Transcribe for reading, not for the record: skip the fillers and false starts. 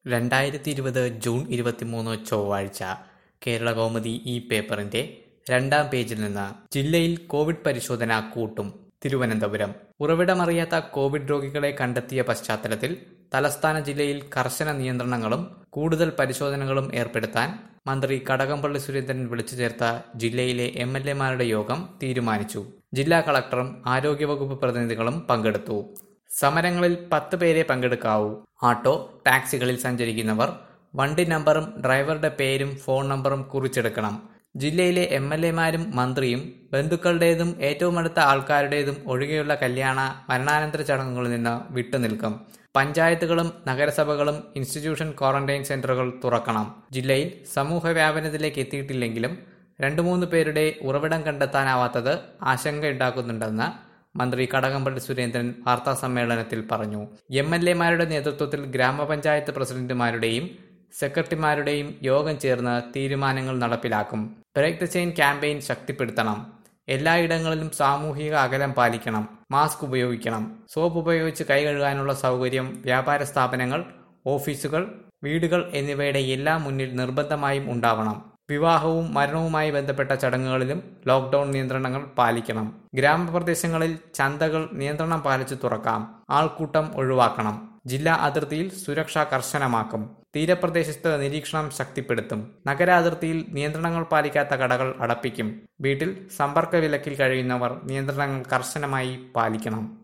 2020 June 23 ചൊവ്വാഴ്ച കേരളകൗമുദി ഈ പേപ്പറിന്റെ 2-ാം പേജിൽ നിന്ന് ജില്ലയിൽ കോവിഡ് പരിശോധന കൂട്ടും. തിരുവനന്തപുരം ഉറവിടമറിയാത്ത കോവിഡ് രോഗികളെ കണ്ടെത്തിയ പശ്ചാത്തലത്തിൽ തലസ്ഥാന ജില്ലയിൽ കർശന നിയന്ത്രണങ്ങളും കൂടുതൽ പരിശോധനകളും ഏർപ്പെടുത്താൻ മന്ത്രി കടകംപള്ളി സുരേന്ദ്രൻ വിളിച്ചു ചേർത്ത ജില്ലയിലെ MLA-മാരുടെ യോഗം തീരുമാനിച്ചു. ജില്ലാ കളക്ടറും ആരോഗ്യവകുപ്പ് പ്രതിനിധികളും പങ്കെടുത്തു. സമരങ്ങളിൽ 10 പേരെ പങ്കെടുക്കാവൂ. ഓട്ടോ, ടാക്സികളിൽ സഞ്ചരിക്കുന്നവർ വണ്ടി നമ്പറും ഡ്രൈവറുടെ പേരും ഫോൺ നമ്പറും കുറിച്ചെടുക്കണം. ജില്ലയിലെ MLA-മാരും മന്ത്രിയും ബന്ധുക്കളുടേതും ഏറ്റവും അടുത്ത ആൾക്കാരുടേതും ഒഴികെയുള്ള കല്യാണ, മരണാനന്തര ചടങ്ങുകളിൽ നിന്ന് വിട്ടുനിൽക്കും. പഞ്ചായത്തുകളും നഗരസഭകളും ഇൻസ്റ്റിറ്റ്യൂഷൻ ക്വാറന്റൈൻ സെന്ററുകൾ തുറക്കണം. ജില്ലയിൽ സമൂഹ വ്യാപനത്തിലേക്ക് എത്തിയിട്ടില്ലെങ്കിലും 2-3 പേരുടെ ഉറവിടം കണ്ടെത്താനാവാത്തത് ആശങ്കയുണ്ടാക്കുന്നുണ്ടെന്ന് മന്ത്രി കടകംപള്ളി സുരേന്ദ്രൻ വാർത്താസമ്മേളനത്തിൽ പറഞ്ഞു. MLA-മാരുടെ നേതൃത്വത്തിൽ ഗ്രാമപഞ്ചായത്ത് പ്രസിഡന്റുമാരുടെയും സെക്രട്ടറിമാരുടെയും യോഗം ചേർന്ന് തീരുമാനങ്ങൾ നടപ്പിലാക്കും. ബ്രേക്ക് ദ ചെയിൻ ക്യാമ്പയിൻ ശക്തിപ്പെടുത്തണം. എല്ലായിടങ്ങളിലും സാമൂഹിക അകലം പാലിക്കണം. മാസ്ക് ഉപയോഗിക്കണം. സോപ്പ് ഉപയോഗിച്ച് കൈ കഴുകാനുള്ള സൗകര്യം വ്യാപാര സ്ഥാപനങ്ങൾ, ഓഫീസുകൾ, വീടുകൾ എന്നിവയുടെ എല്ലാം മുന്നിൽ നിർബന്ധമായും ഉണ്ടാവണം. വിവാഹവും മരണവുമായി ബന്ധപ്പെട്ട ചടങ്ങുകളിലും ലോക്ക്ഡൌൺ നിയന്ത്രണങ്ങൾ പാലിക്കണം. ഗ്രാമപ്രദേശങ്ങളിൽ ചന്തകൾ നിയന്ത്രണം പാലിച്ച് തുറക്കാം. ആൾക്കൂട്ടം ഒഴിവാക്കണം. ജില്ലാ അതിർത്തിയിൽ സുരക്ഷ കർശനമാക്കും. തീരപ്രദേശത്ത് നിരീക്ഷണം ശക്തിപ്പെടുത്തും. നഗരാതിർത്തിയിൽ നിയന്ത്രണങ്ങൾ പാലിക്കാത്ത കടകൾ അടപ്പിക്കും. വീട്ടിൽ സമ്പർക്ക വിലക്കിൽ കഴിയുന്നവർ നിയന്ത്രണങ്ങൾ കർശനമായി പാലിക്കണം.